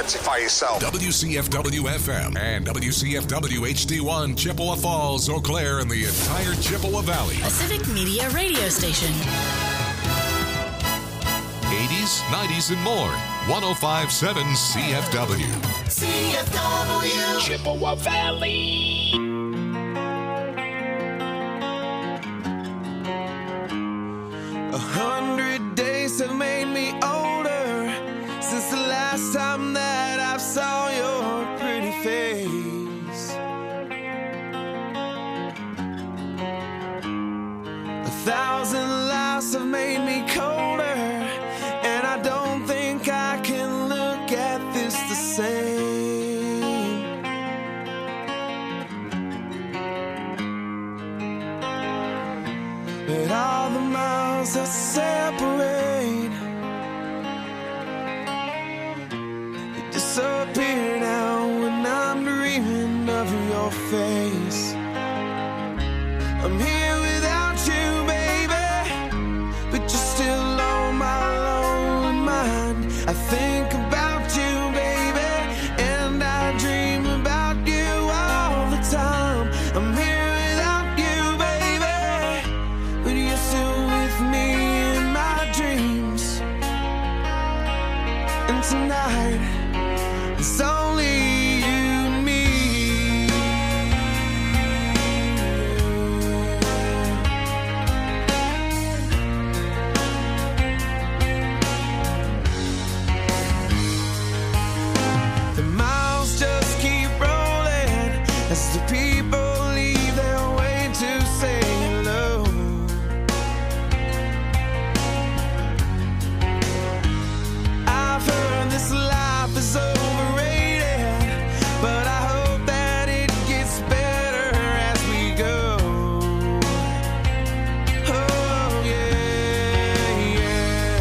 Identify yourself. WCFW-FM and WCFW-HD1, Chippewa Falls, Eau Claire, and the entire Chippewa Valley. A civic media radio station. 80s, 90s, and more. 105.7 CFW. CFW. Chippewa Valley. A 100 days have made me older since the last time that I saw your pretty face. 1,000 lives have made me colder, and I don't think I can look at this the same. But all the miles that separate, they disappear now when I'm dreaming of your face. I'm here without you, baby, but you're still on my lonely mind. I think about you, baby, and I dream about you all the time. I'm here without you, baby, but you're still with me in my dreams. And tonight, it's only you and me. The miles just keep rolling as the people leave their way to say hello. I've heard this life is overrated, but I hope that it gets better as we go. Oh yeah, yeah.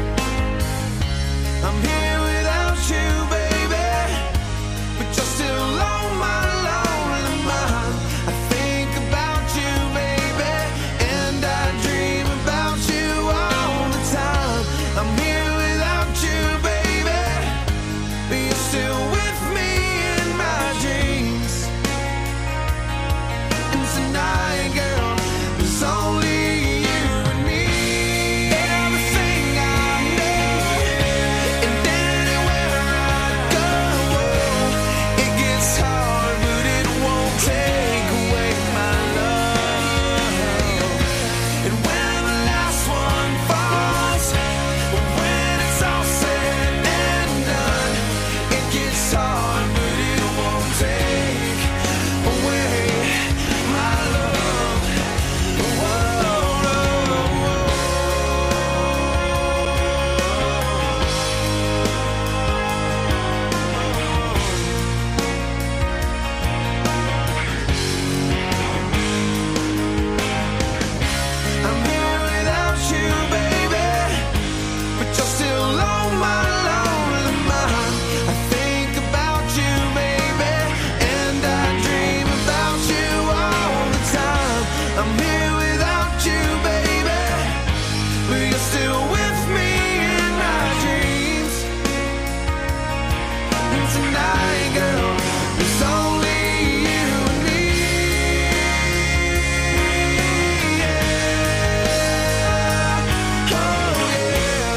I'm here without you, baby, but you're still on my lonely mind. I think about you, baby, and I dream about you all the time. I'm here without you, baby, but you're still with me in my dreams. And tonight, girl, there's only you and me. Everything I need, and anywhere I go, it gets hard, but it won't take away my love. And when the last one falls, when it's all said and done, it gets hard, but it won't take away my love. I'm here without you, baby, but you're still on my lonely mind. I think about you, baby, and I dream about you all the time. I'm here without you, baby, but you're still with me in my dreams. And tonight, girl, there's only you and me. Yeah. Oh, yeah.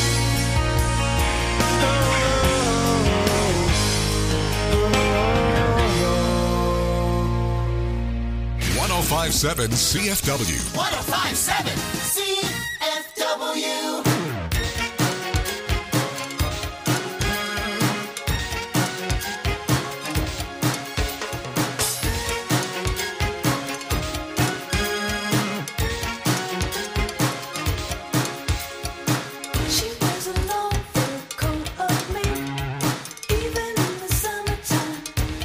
105.7 CFW. 1057 CFW. She wears a long fur coat of me, even in the summertime.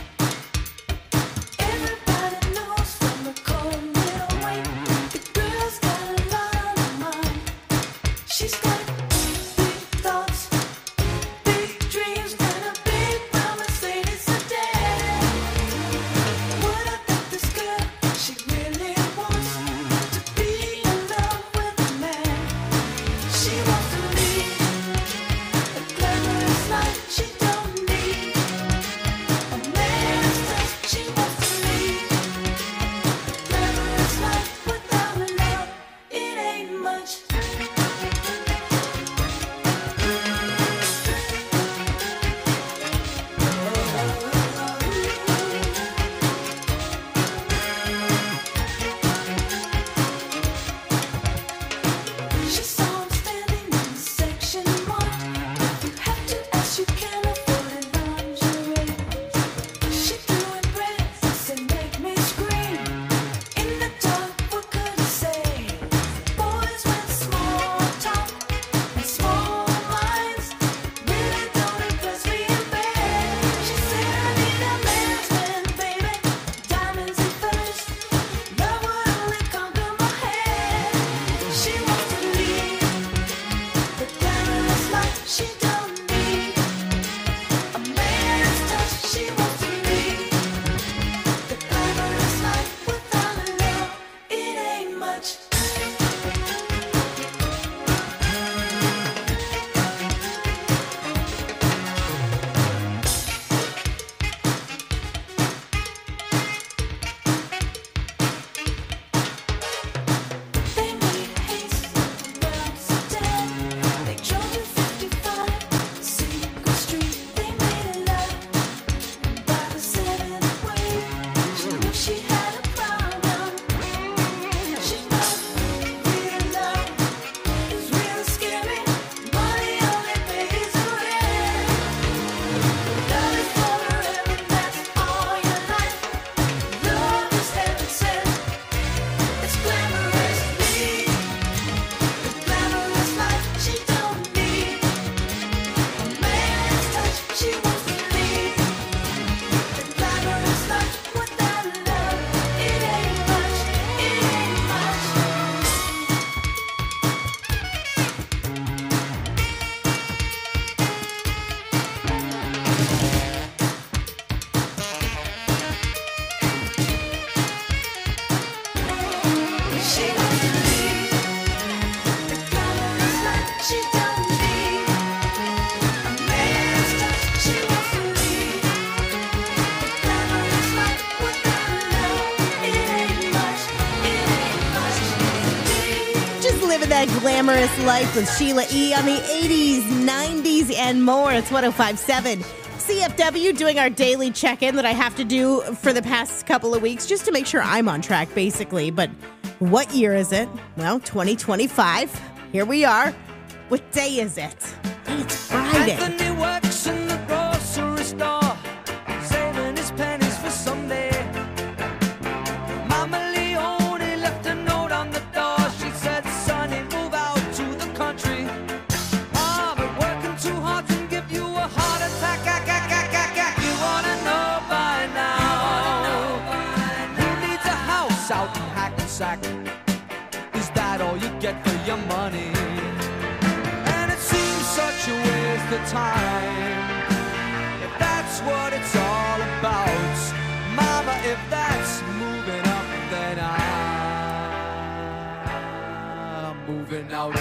Everybody knows from the cold little way, the girl's got a lot of mind. She's That Glamorous Life with Sheila E. on the 80s, 90s, and more. It's 105.7 CFW, doing our daily check-in that I have to do for the past couple of weeks just to make sure I'm on track, basically. But what year is it? Well, 2025. Here we are. What day is it? It's Friday. Anthony works in the grocery store, saving his pennies for someday. Mama Leone left a note on the door. She said, "Sonny, move out to the country. Oh, but working too hard can give you a heart attack. You wanna know by now? Who needs a house out in Hackensack? Is that all you get for your money? And it seems such a waste of time. If that's what it's all about, Mama, if that's moving up, then I'm moving out.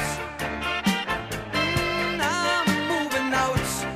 I'm moving out.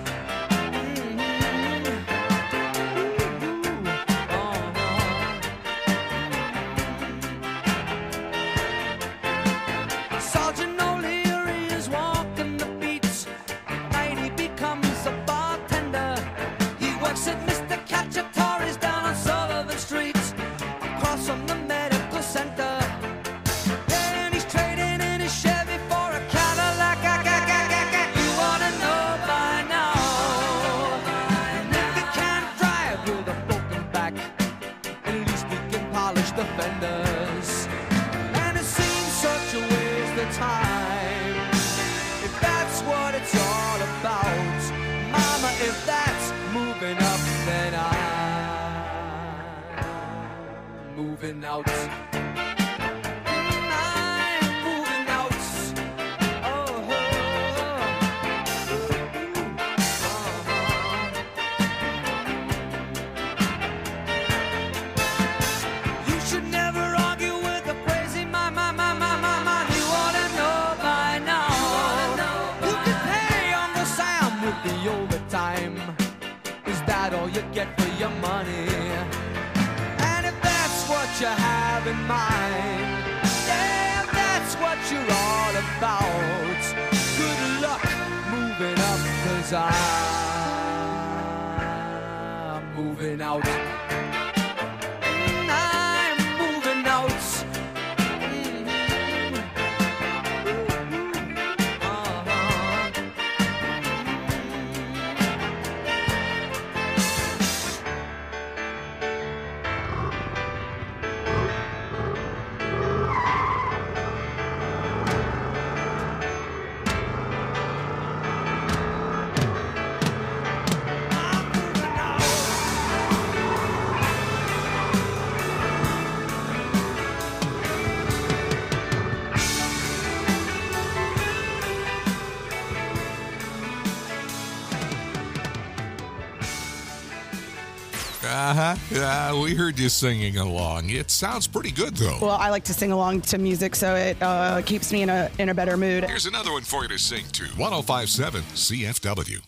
Sergeant O'Leary is walking the beats. Night he becomes a bartender. He works at Mr. Cacciatore's down on Sullivan Street, across from the medical center. And he's trading in his Chevy for a Cadillac. You wanna know by now? If he can't drive with a broken back, at least he can polish the fenders. And it seems such a waste of time. If that's what it's all about, Mama, if that's moving up, then I'm moving out. I'm moving out. Oh, you should never argue with a crazy man. You wanna know by now? You can pay Uncle Sam with the overtime. Is that all you get for your money? And if that's what you have in mind, yeah, if that's what you're all about, good luck moving up, 'cause I'm moving out. I'm moving out. We heard you singing along. It sounds pretty good, though. Well, I like to sing along to music, so it keeps me in a better mood. Here's another one for you to sing to. 105.7 CFW.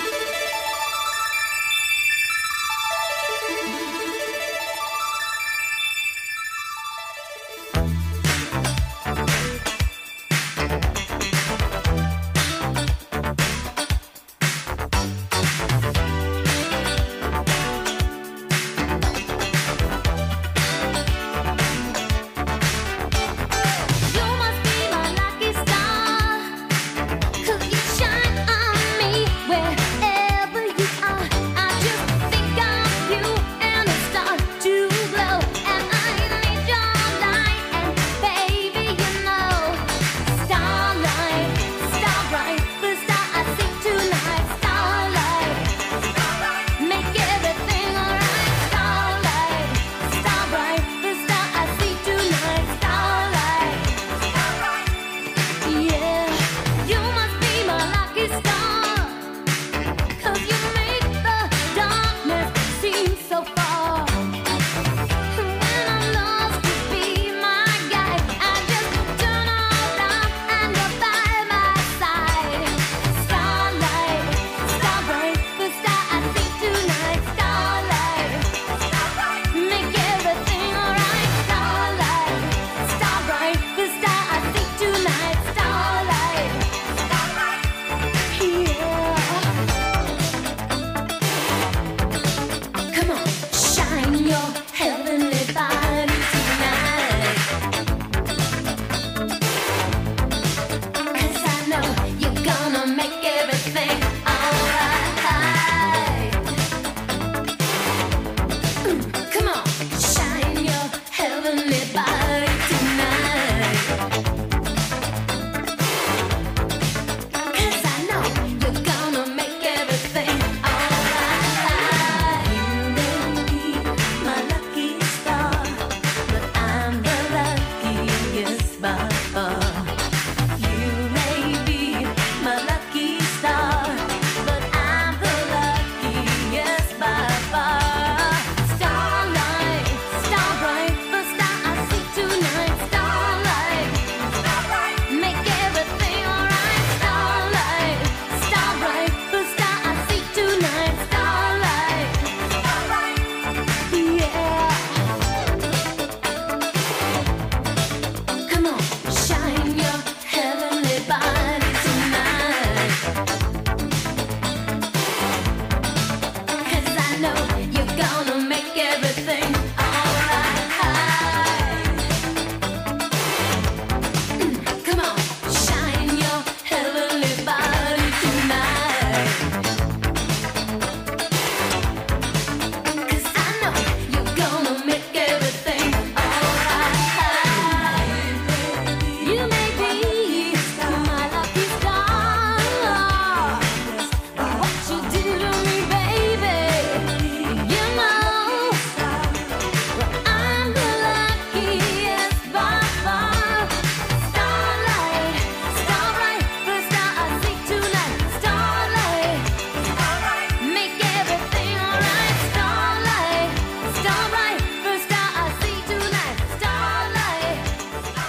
You must be my lucky star. Could you shine on me? Well,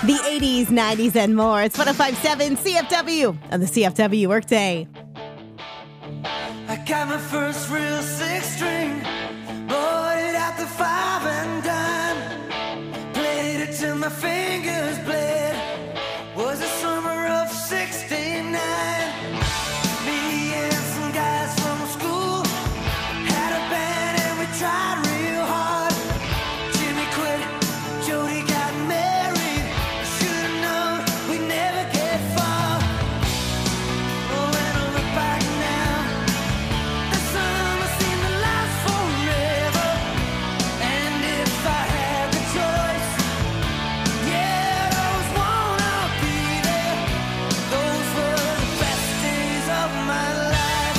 The 80s, 90s, and more. It's 105.7 CFW on the CFW Workday. I got my first real six-string, bought it at the 5 and dime, played it till my fingers bled. Was the summer of '69. Me and some guys from school had a band and we tried real hard. Jimmy quit, Jody got married. Should've known we'd never get far. Oh, when I look back now, the summer seemed to last forever. And if I had the choice, yeah, I'd always wanna be there. Those were the best days of my life.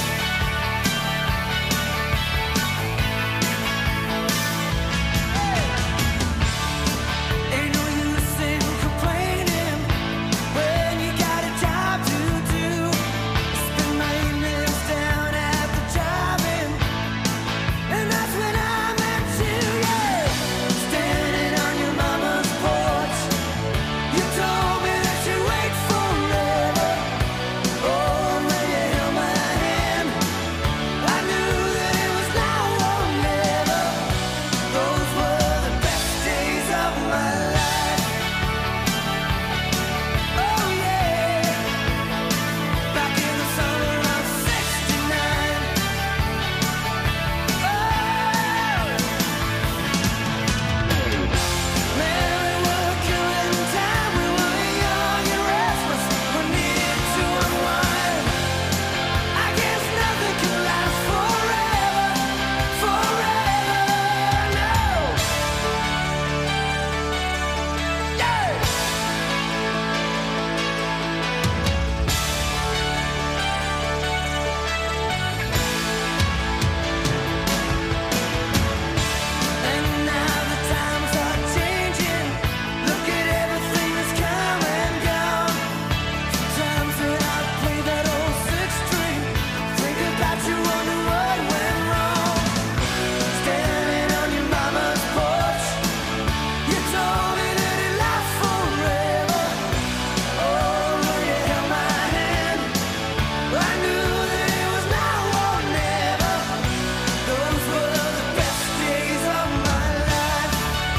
Ain't no use in complaining when you got a job to do. Spend my evenings down at the drive-in, and that's when I met you, yeah. Standing on your mama's porch, you told me that you'd wait forever. Oh, when you held my hand, I knew that it was now or never. Those were the best days of my life. Oh yeah, back in the summer of '69. Man, we were killing time. We were young and restless. We needed to unwind. I guess nothing can last forever, forever, no. Yeah. And now the times are changing. Look at everything that's come and gone. Sometimes when I play that old six-string, think about you, wonder what went wrong. Standing on your mama's porch, you told me that it lasts forever. Oh, when you held my hand, I knew that it was now or never. Those were the best days of my life.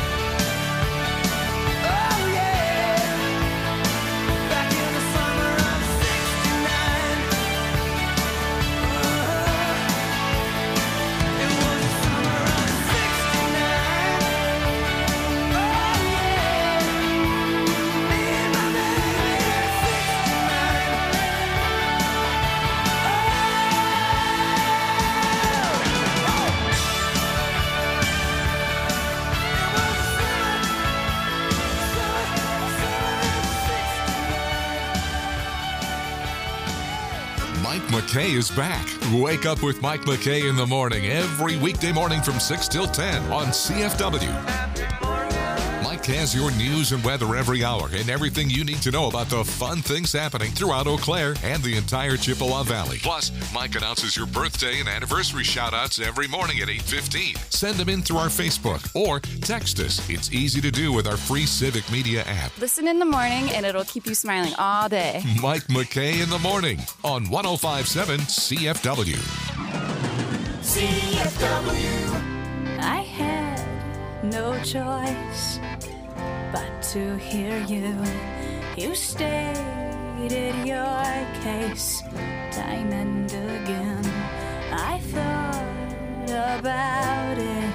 Oh yeah, back in the summer of '69. It was the summer of '69. Oh yeah, me and my baby at Mike McKay is back. Wake up with Mike McKay in the morning every weekday morning from 6 till 10 on CFW. Mike has your news and weather every hour and everything you need to know about the fun things happening throughout Eau Claire and the entire Chippewa Valley. Plus, Mike announces your birthday and anniversary shout-outs every morning at 8:15. Send them in through our Facebook or text us. It's easy to do with our free Civic Media app. Listen in the morning and it'll keep you smiling all day. Mike McKay in the morning on 105.7 CFW. CFW. I had no choice but to hear you. You stated your case time and again. I thought about it.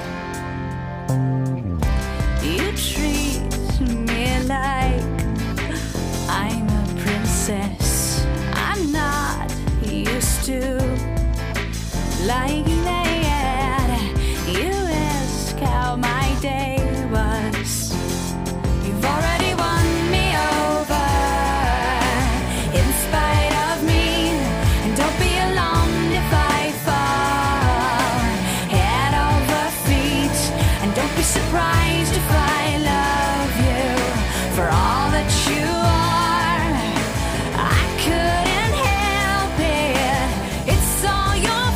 You treat me like I'm a princess. I'm not used to like that. You ask how my day was. You've already won me over in spite of me. And don't be alarmed if I fall head over feet. And don't be surprised if I love you for all that you are. I couldn't help it. It's all your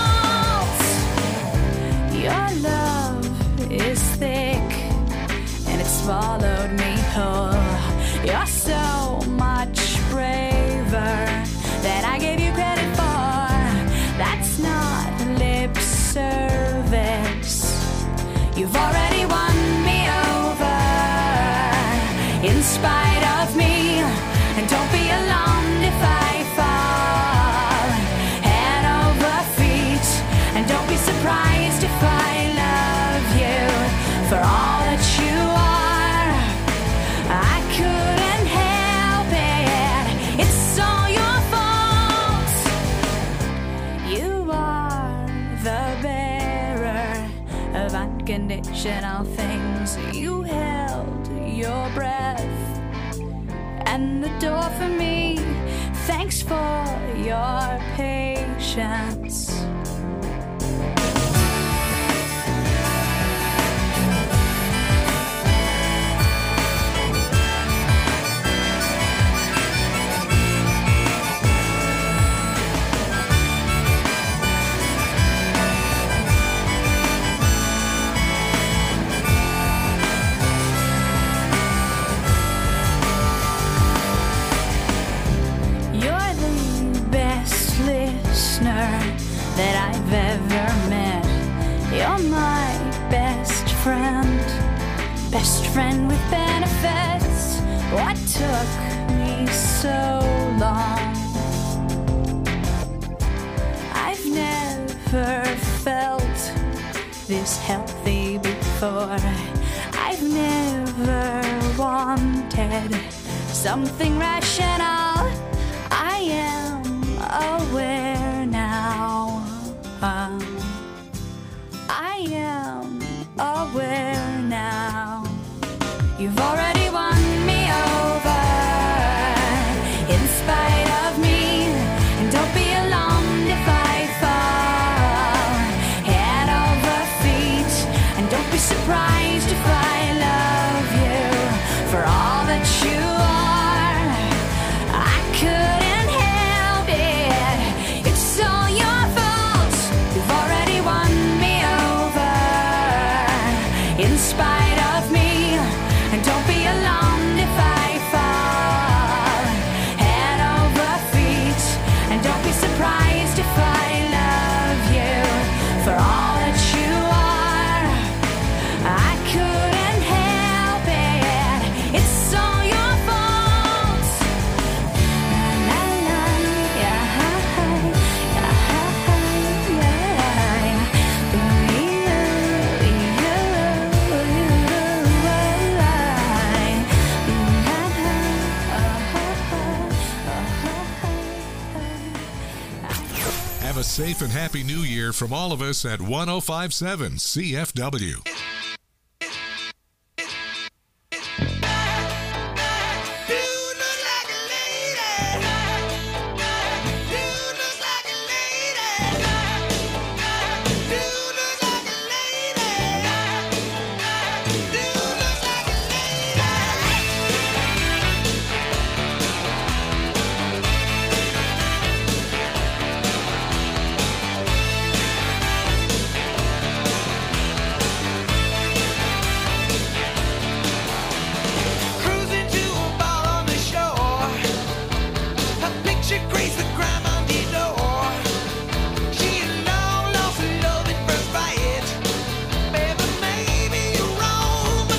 fault. Your love is thick and it swallowed me whole. You're so much braver than I gave you credit for. That's not lip service. You've already won me over in spite of me. And don't be alarmed if I fall head over feet. And don't be surprised if I love you for all that you are. I couldn't help it. It's all your fault. You are the bearer of unconditional things. You held your breath and the door for me. Thanks for your patience. That I've ever met. You're my best friend with benefits. What took me so long? I've never felt this healthy before. I've never wanted something rational. I am aware now. I am aware now. You've already won me over in spite of me. And don't be alarmed if I fall head over feet. And don't be surprised if I love you for all that you are. I couldn't help it. It's all your fault. You've already won me over in spite of me. And don't be alarmed if I fall head over feet. And don't be surprised if I love you for all that you are. I couldn't help it. It's all your fault. La, la, yeah, Have a safe and happy new year from all of us at 1057 CFW. Cruising to a bar on the shore. Her picture graced the grime on the door. She had long lost her love at first bite. Baby, maybe you're wrong.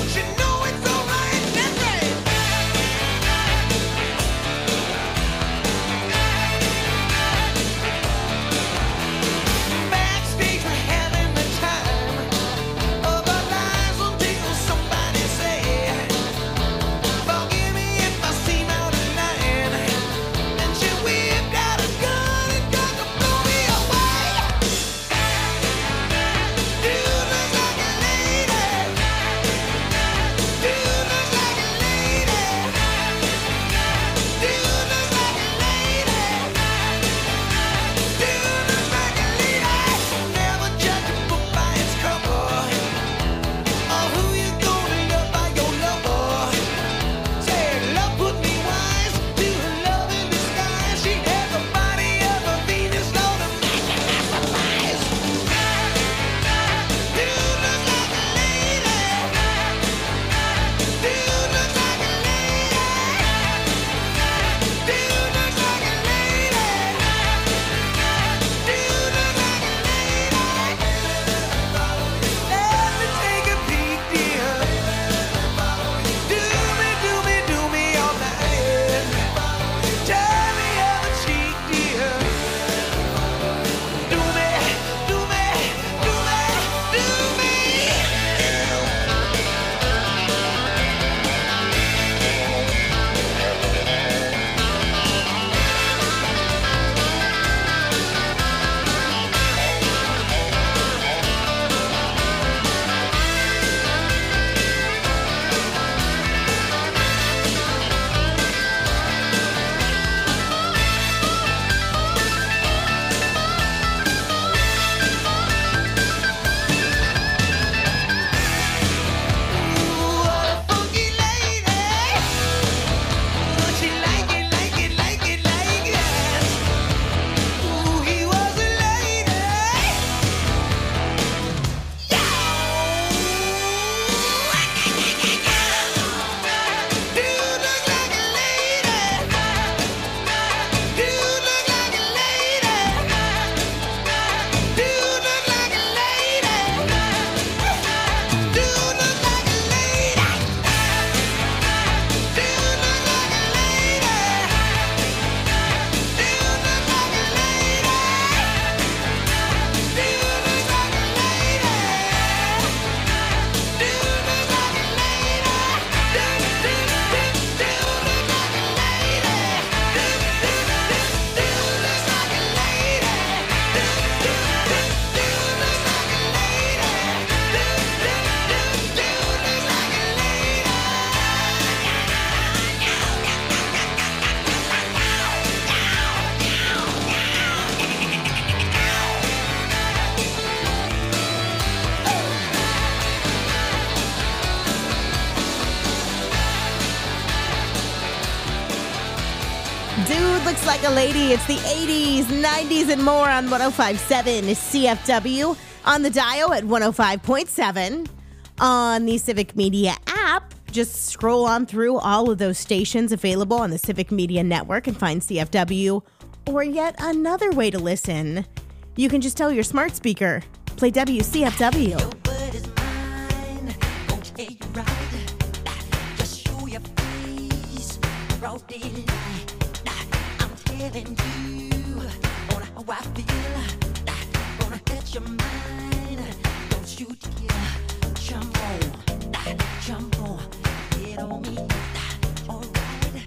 Dude Looks Like a Lady. It's the 80s, 90s, and more on 105.7 CFW. On the dial at 105.7. On the Civic Media app, just scroll on through all of those stations available on the Civic Media Network and find CFW. Or yet another way to listen. You can just tell your smart speaker, play WCFW. word is mine, won't tell you right. Just show your face, broad daylight. I'm telling you on how I feel. Gonna catch your mind, don't you dare jump on, get on me. Alright,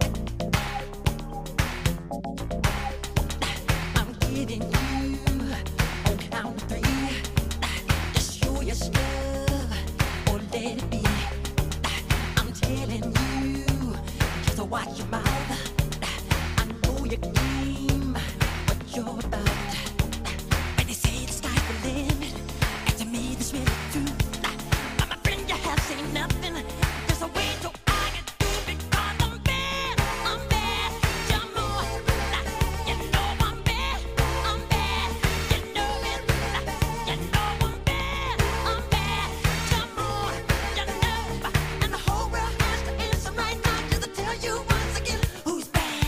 I'm giving you on count of three. Just show your stuff or let it be. I'm telling you, just watch your mouth. I know your game, what you're about. When they say the sky's the limit, and to me this really true. But my friend, you have seen nothing. There's a way to I get through because I'm bad. Jump on, you know I'm bad. You know it. You know I'm bad. Jump on, you know. And the whole world has to answer right now just to tell you once again who's bad.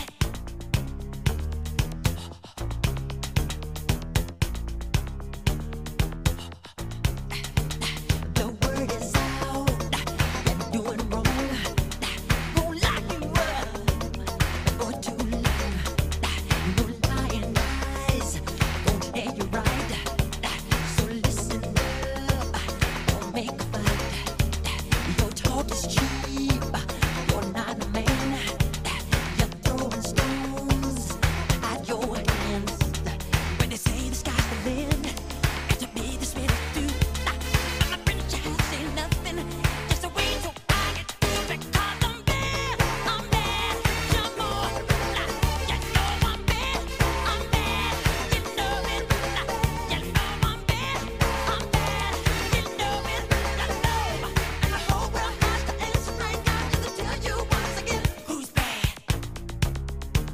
The word is out, you're doing wrong. Won't lock you up for too long. No lying eyes, won't tell you right. So listen up, don't make a fight. Your talk is cheap, you're not a man. You're throwing stones at your hands. When they say the sky's the limit, and to me this really do. I'm a friend, you have seen nothing. Just a way to I get through because I'm bad. Jump on, you know I'm bad. You know it. You know I'm bad. You know it. You know. And the whole world has to answer right now just to tell you once again who's bad.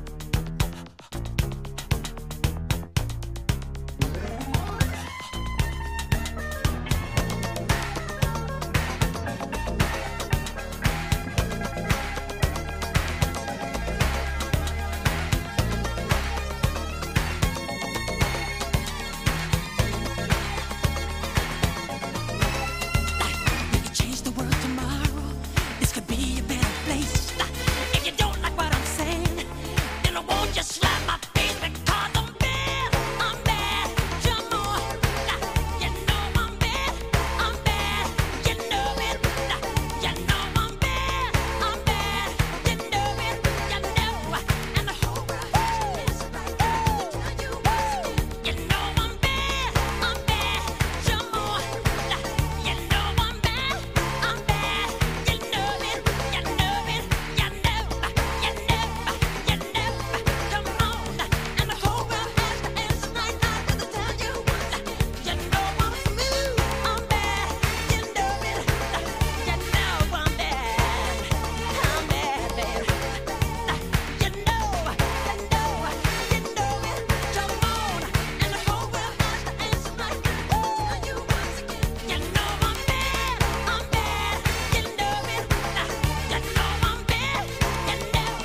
We could change the world tomorrow. This could be a better place. If you don't like what I'm saying, then I won't just slap my face because I'm bad. Jump on, you know I'm bad. You know it. You know I'm bad. You know it. You know. And the whole world has to answer right now to tell you once again. You know I'm bad. Jump on, you know I'm bad. You know it. You know it. You know. You know. You know. Come on, and the whole world has to answer right now just to tell you once again. You know I'm smooth. I'm bad. You know it. You know I'm bad. I'm bad, baby. You know. You know. You know it. Jump on, and the whole world has to answer right now just to tell you once again. You know I'm bad. You know it. You know I'm bad. You know. You know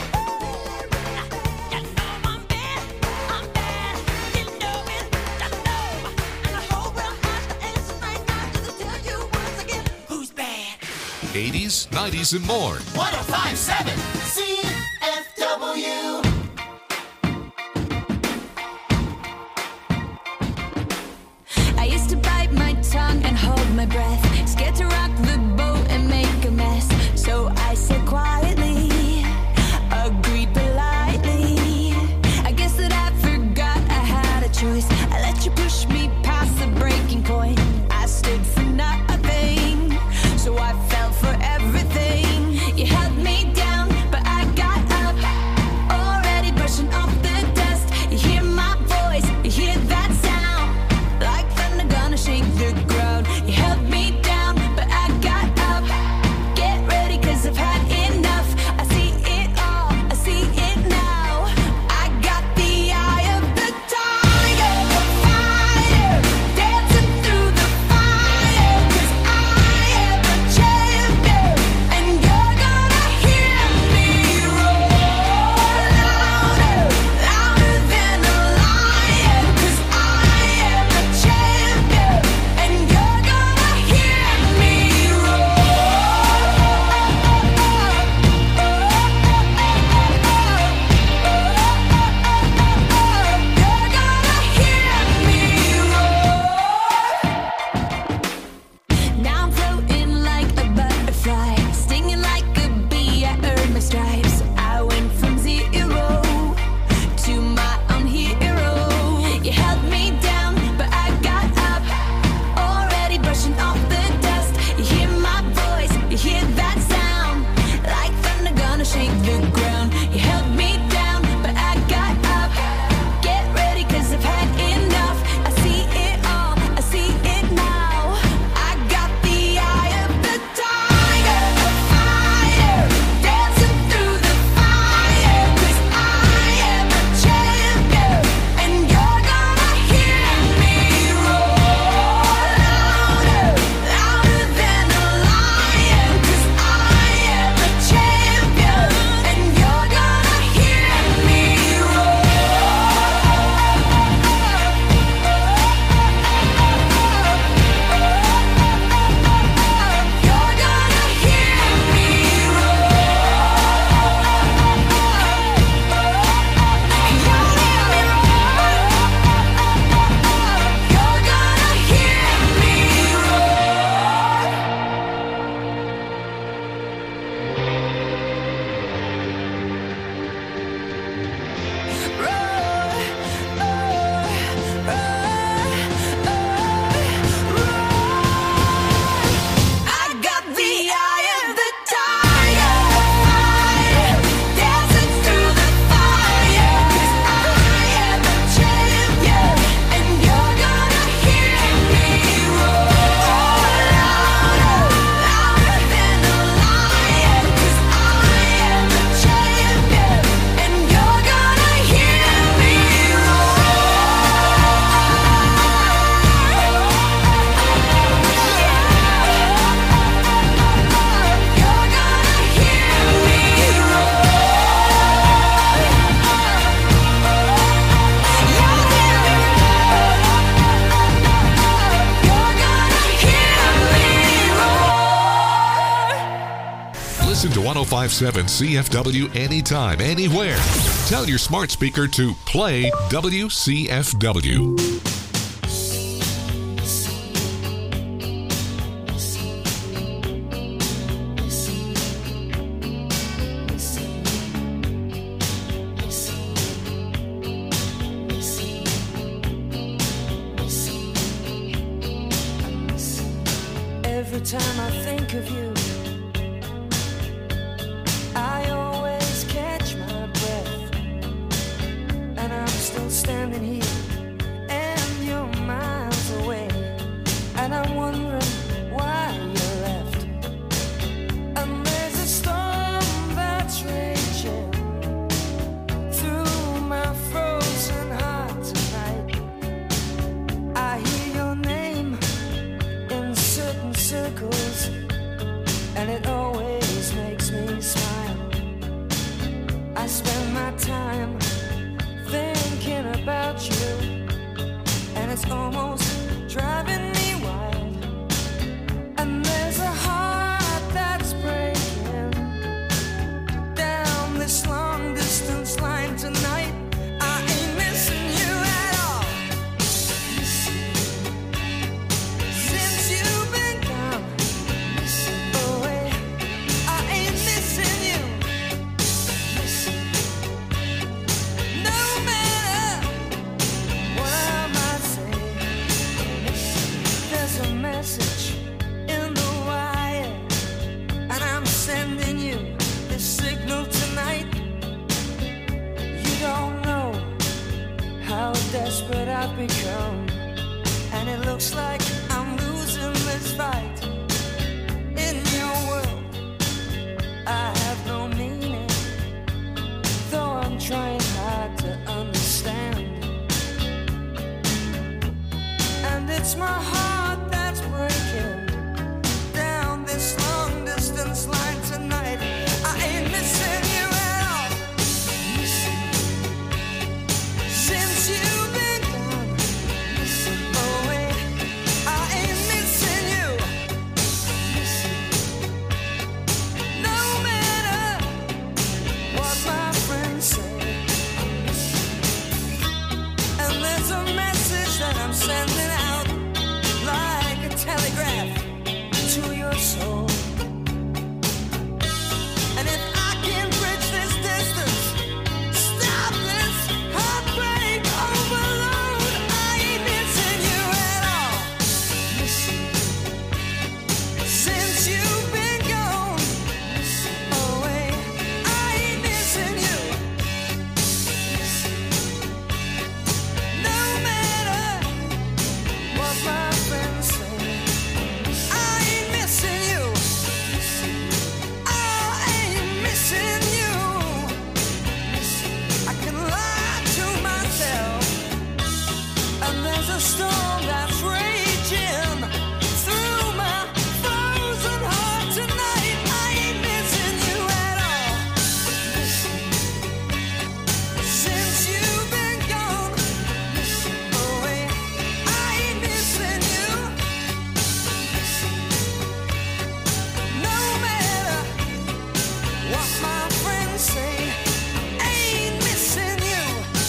I'm bad. You know it. You know. And the whole world has to answer right now just to tell you once again who's bad. 80s, 90s, and more. 1057 CFW. I used to bite my tongue and hold my breath, scared to rock the boat and make a mess. So I said quietly, agreed politely. I guess that I forgot I had a choice. I let you push me past the breaking point. I stood for nothing, so I fell for everything. You held me down, but I got Listen to 1057 CFW anytime, anywhere. Tell your smart speaker to play WCFW. Every time I think of you, I always catch my breath. And I'm still standing here, and you're miles away. And I'm wondering why you left. And there's a storm that's raging through my frozen heart tonight. I hear your name in certain circles, and it always makes me smile. I spend my time thinking about you, and it's almost driving me wild. And there's a heart that's breaking down this long distance line tonight. I ain't missing you at all. Since you've been gone away, I ain't missing you. No matter what I might say, there's a message in the wire, and I'm sending you this signal tonight. You don't know how desperate I've become, and it looks like I'm losing this fight. In your world, I have no meaning, though I'm trying hard to understand. And it's my heart that's breaking down this long distance line tonight. I ain't missing you at all. Since you've been gone away, I ain't missing you. No matter what my friends say. And there's a message that I'm sending out like a telegraph to your soul. And if I can bridge this distance, stop this heartbreak overload, I ain't missing you at all. Since you've been gone away, I ain't missing you. No matter what my friends say, I ain't missing you. I ain't missing you. I can lie to myself, and there's a storm that's raging through my frozen heart tonight. I ain't missing you at all. Since you've been gone away, I ain't missing you. No matter what my friends say, ain't missing you.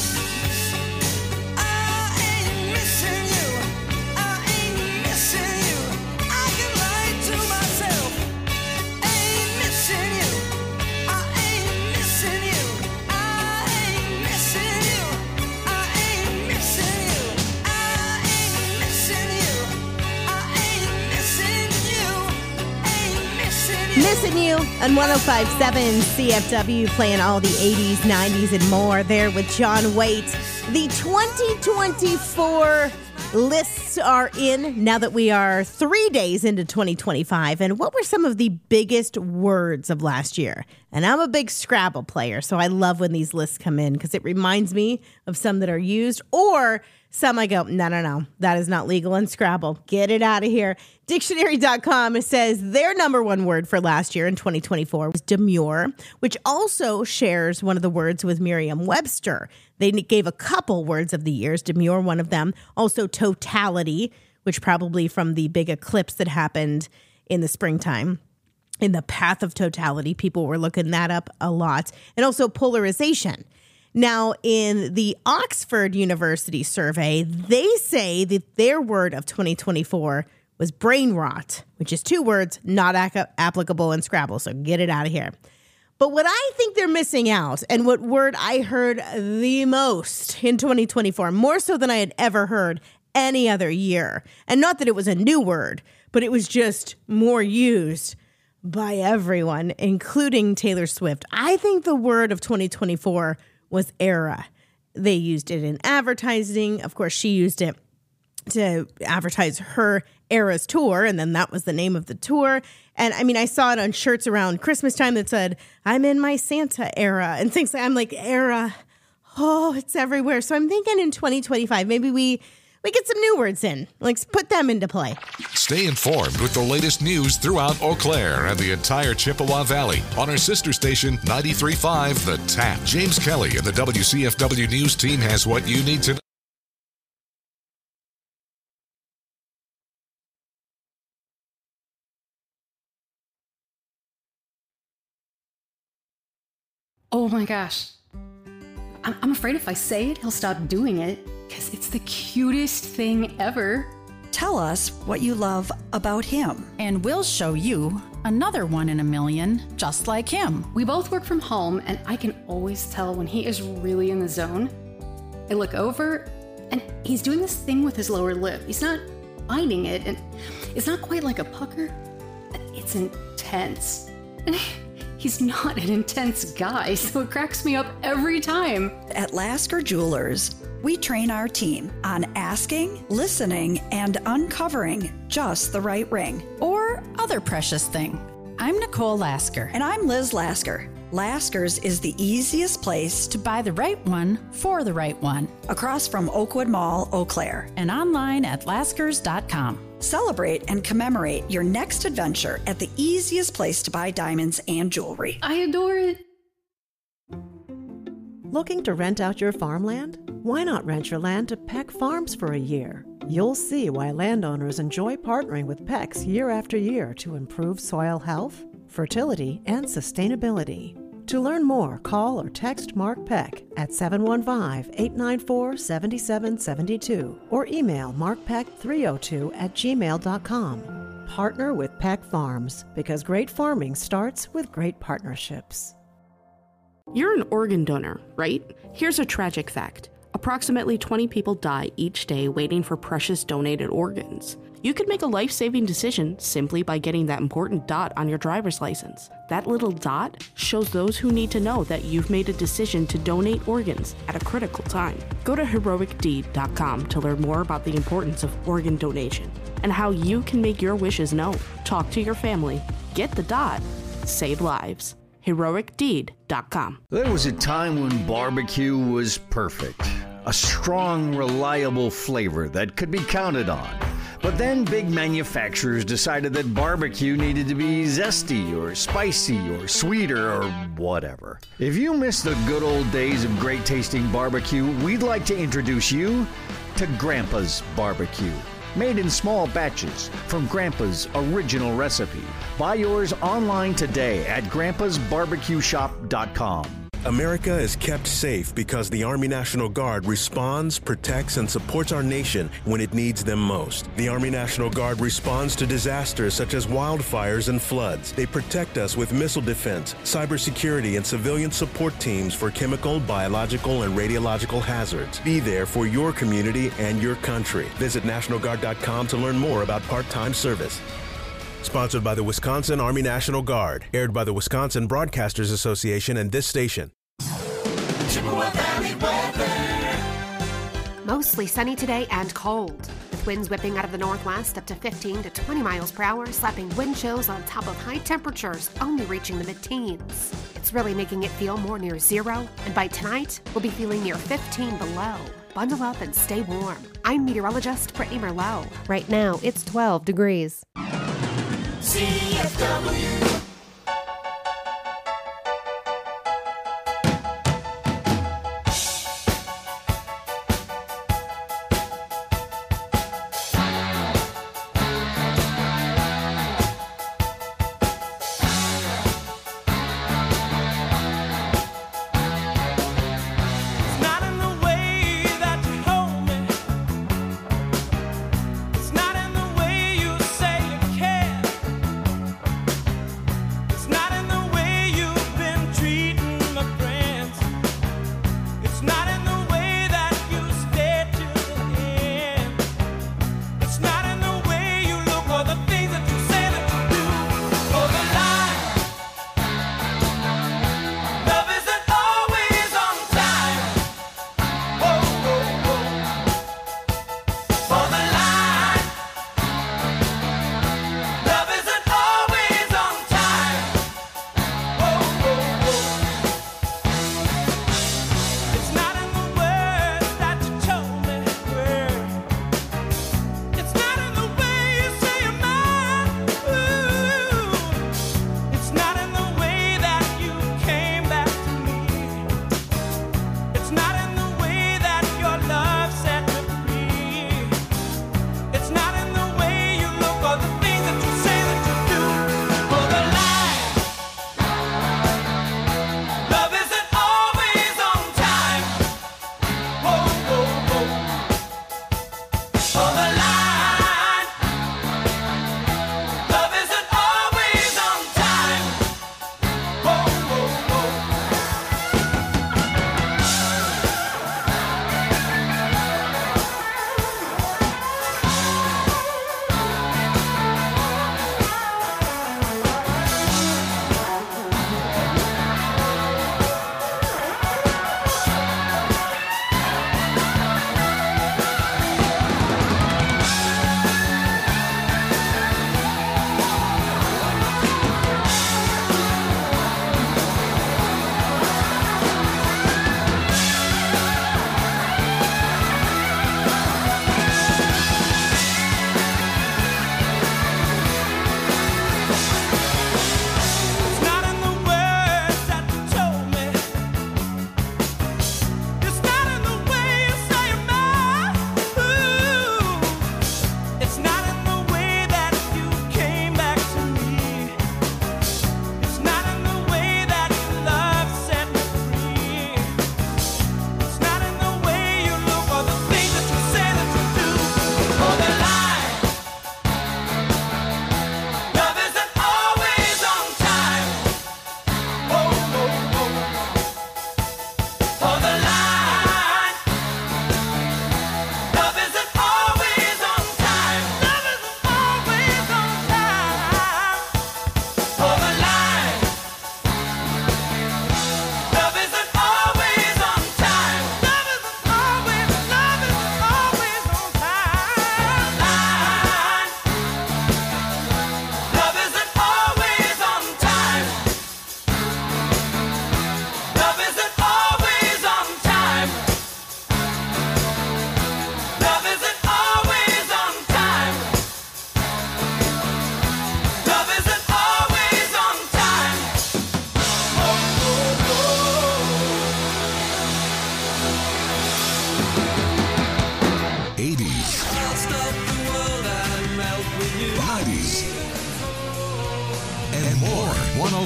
I ain't missing you. I ain't missing you. I can lie to myself. Ain't missing you. I ain't missing you. I ain't missing you. I ain't missing you. I ain't missing you. I ain't missing you. Ain't missing you. Missing you on 1057 CFW, playing all the 80s, 90s, and more there with John Waite. The 2024 lists are in now that we are 3 days into 2025. And what were some of the biggest words of last year? And I'm a big Scrabble player, so I love when these lists come in because it reminds me of some that are used, or some I go, no, that is not legal in Scrabble. Get it out of here. Dictionary.com says their number one word for last year in 2024 was demure, which also shares one of the words with Merriam-Webster. They gave a couple words of the years, demure one of them. Also totality, which probably from the big eclipse that happened in the springtime. in the path of totality. People were looking that up a lot. And also polarization. Now, in the Oxford University survey, they say that their word of 2024 was brain rot, which is 2 words not applicable in Scrabble. So get it out of here. But what I think they're missing out, and what word I heard the most in 2024, more so than I had ever heard any other year, and not that it was a new word, but it was just more used by everyone, including Taylor Swift. I think the word of 2024 was era. They used it in advertising. Of course, she used it to advertise her Eras tour, and then that was the name of the tour. And I mean, I saw it on shirts around Christmas time that said, "I'm in my Santa era," and things. I'm like, era. Oh, it's everywhere. So I'm thinking in 2025, maybe we get some new words in. Like, put them into play. Stay informed with the latest news throughout Eau Claire and the entire Chippewa Valley on our sister station, 93.5 The Tap. James Kelly and the WCFW News team has what you need to know. Oh my gosh. I'm afraid if I say it, he'll stop doing it, because it's the cutest thing ever. Tell us what you love about him. And we'll show you another 1 in a million just like him. We both work from home, and I can always tell when he is really in the zone. I look over, and he's doing this thing with his lower lip. He's not biting it, and it's not quite like a pucker. It's intense. And he's not an intense guy, so it cracks me up every time. At Lasker Jewelers, we train our team on asking, listening, and uncovering just the right ring. Or other precious thing. I'm Nicole Lasker. And I'm Liz Lasker. Lasker's is the easiest place To buy the right one for the right one. across from Oakwood Mall, Eau Claire. And online at laskers.com. Celebrate and commemorate your next adventure at the easiest place to buy diamonds and jewelry. I adore it. Looking to rent out your farmland? Why not rent your land to Peck Farms for a year? You'll see why landowners enjoy partnering with Peck's year after year to improve soil health, fertility, and sustainability. To learn more, call or text Mark Peck at 715-894-7772 or email markpeck302@gmail.com. Partner with Peck Farms, because great farming starts with great partnerships. You're an organ donor, right? Here's a tragic fact. Approximately 20 people die each day waiting for precious donated organs. You could make a life-saving decision simply by getting that important dot on your driver's license. That little dot shows those who need to know that you've made a decision to donate organs at a critical time. Go to heroicdeed.com to learn more about the importance of organ donation and how you can make your wishes known. Talk to your family, get the dot, save lives. heroicdeed.com. There was a time when barbecue was perfect. A strong, reliable flavor that could be counted on. But then big manufacturers decided that barbecue needed to be zesty or spicy or sweeter or whatever. If you miss the good old days of great tasting barbecue, we'd like to introduce you to Grandpa's Barbecue. Made in small batches from Grandpa's original recipe. Buy yours online today at grandpasbarbecueshop.com. America is kept safe because the Army National Guard responds, protects, and supports our nation when it needs them most. The Army National Guard responds to disasters such as wildfires and floods. They protect us with missile defense, cybersecurity, and civilian support teams for chemical, biological, and radiological hazards. Be there for your community and your country. Visit NationalGuard.com to learn more about part-time service. Sponsored by the Wisconsin Army National Guard. Aired by the Wisconsin Broadcasters Association and this station. Chippewa Valley weather. Mostly sunny today and cold, with winds whipping out of the northwest up to 15 to 20 miles per hour, slapping wind chills on top of high temperatures only reaching the mid-teens. It's really making it feel more near zero, and by tonight, we'll be feeling near 15 below. Bundle up and stay warm. I'm meteorologist Brittany Merlot. Right now, it's 12 degrees. CFW.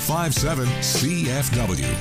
1057 CFW.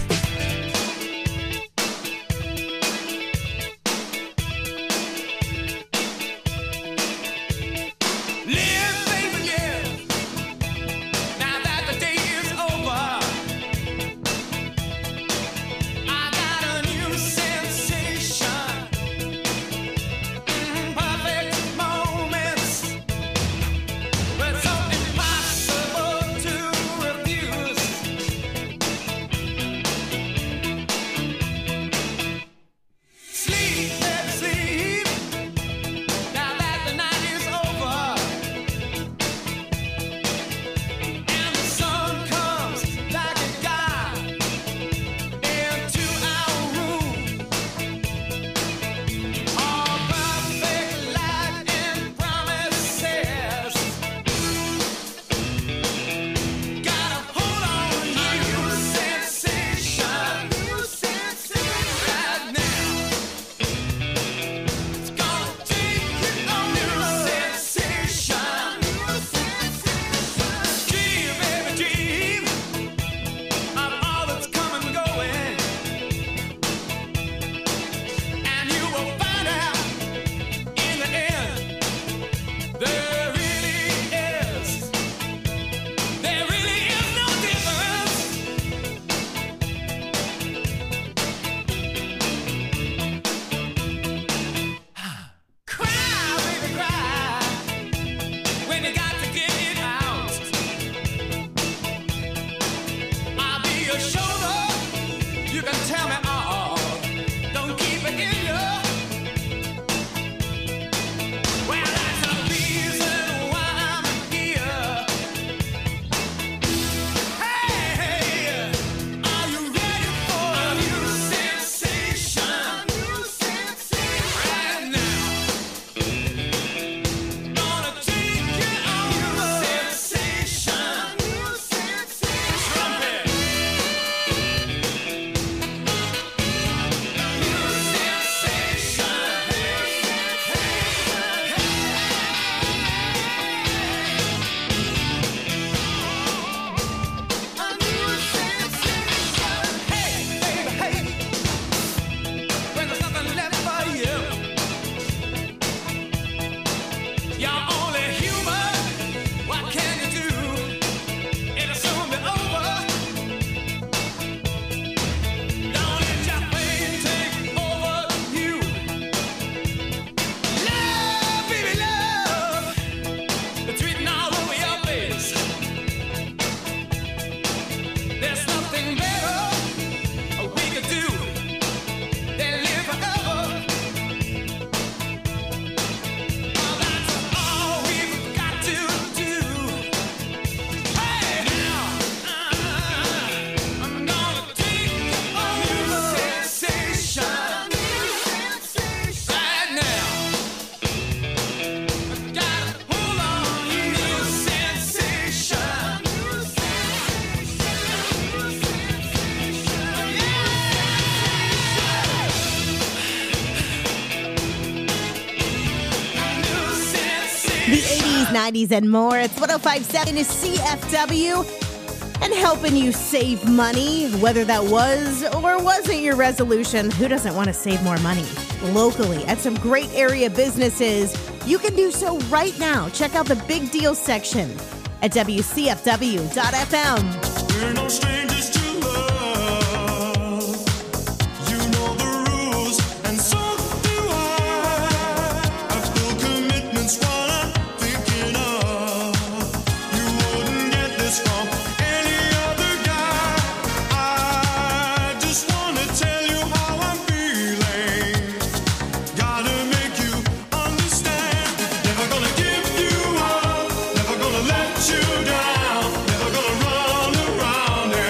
The 80s, 90s, and more. It's 1057 is CFW and helping you save money, whether that was or wasn't your resolution. Who doesn't want to save more money locally at some great area businesses? You can do so right now. Check out the big deals section at WCFW.FM. We're no strangers to love. You know the rules, and so do I. I've still commitments while I'm thinking of. You wouldn't get this from any other guy. I just wanna tell you how I'm feeling. Gotta make you understand. Never gonna give you up. Never gonna let you down. Never gonna run around and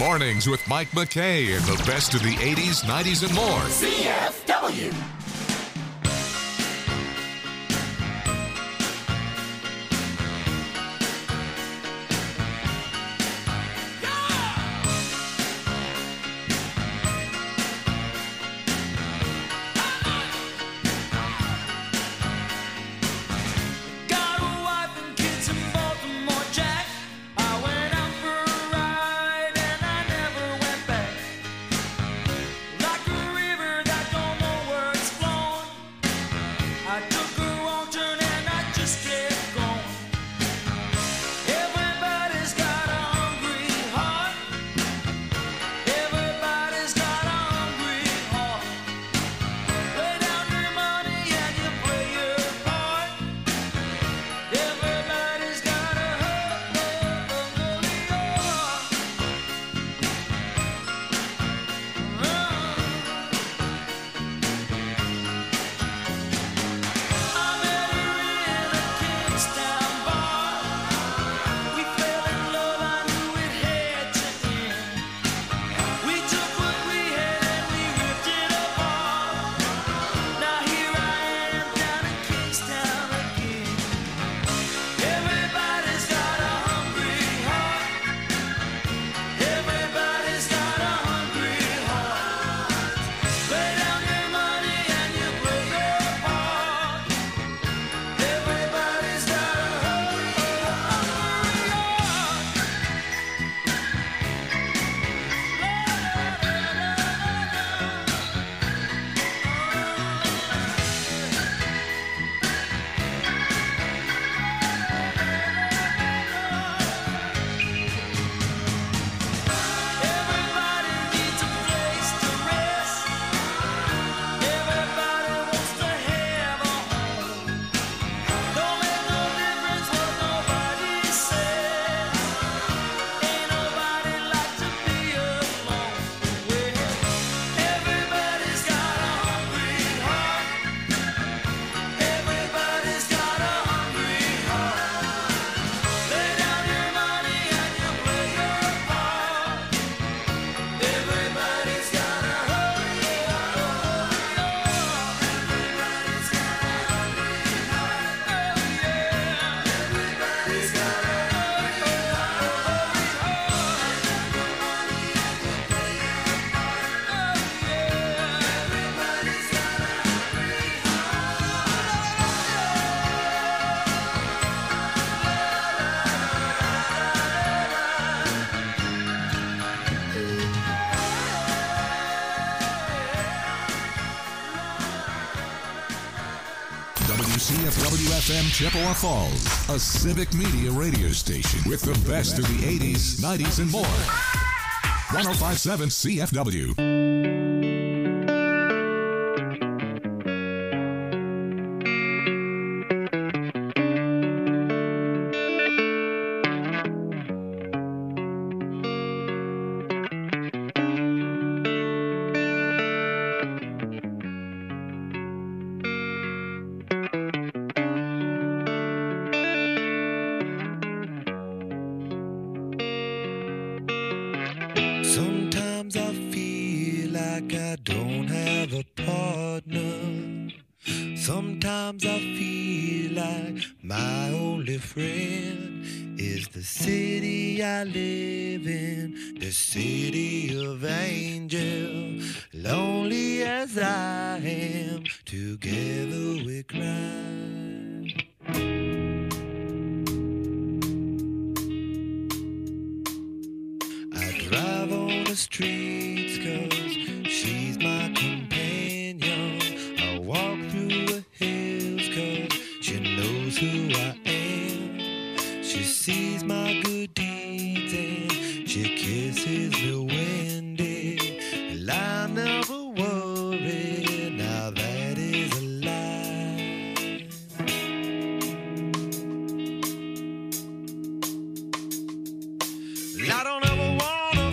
Mornings with Mike McKay and the best of the 80s, 90s, and more. CFW. WCFW-FM Chippewa Falls, a civic media radio station with the best of the 80s, 90s, and more. 105.7 CFW. Sometimes I feel like I don't have a partner. Sometimes I feel like my only friend is the city I live in, the city of angel. Lonely as I am, together we cry. Drive on the streets 'cause she's my companion. I walk through the hills 'cause she knows who I am. She sees my good deeds and she kisses me windy. And I never worry, now that is a lie. I don't ever want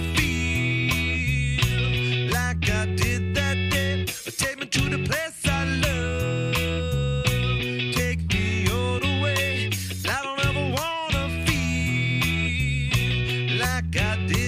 to the place I love, take me all the way. I don't ever wanna feel like I did.